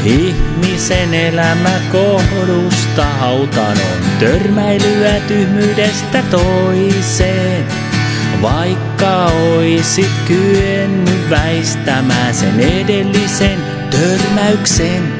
Ihmisen elämä kohdusta hautaan on törmäilyä tyhmyydestä toiseen. Vaikka oisit kyennyt väistämään sen edellisen törmäyksen,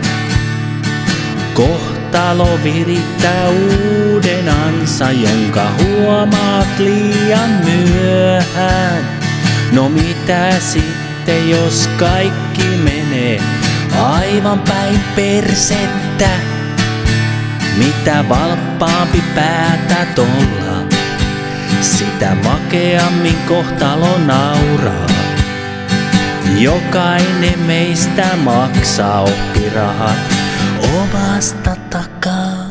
kohtalo virittää uuden ansa, jonka huomaat liian myöhään. No mitä sitten, jos kaikki menee aivan päin persettä? Mitä valppaampi päätät olla, sitä makeammin kohtalo nauraa. Jokainen meistä maksaa oppirahat omasta takaa.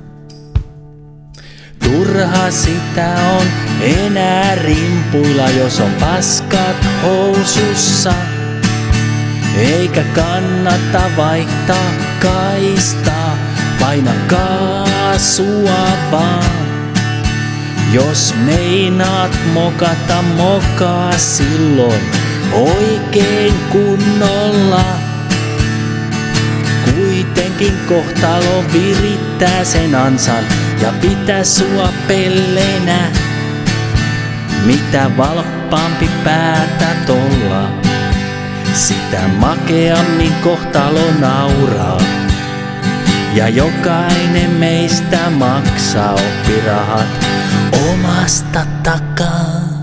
Turha sitä on enää rimpuilla, jos on paskat housussa. Eikä kannata vaihtaa kaistaa, paina kaasua vaan. Jos meinaat mokata, mokaa silloin oikein kunnolla. Kuitenkin kohtalo virittää sen ansan ja pitää sua pellenä. Mitä valppaampi päätät olla, sitä makeammin kohtalo nauraa. Ja jokainen meistä maksaa oppirahat omasta takaa.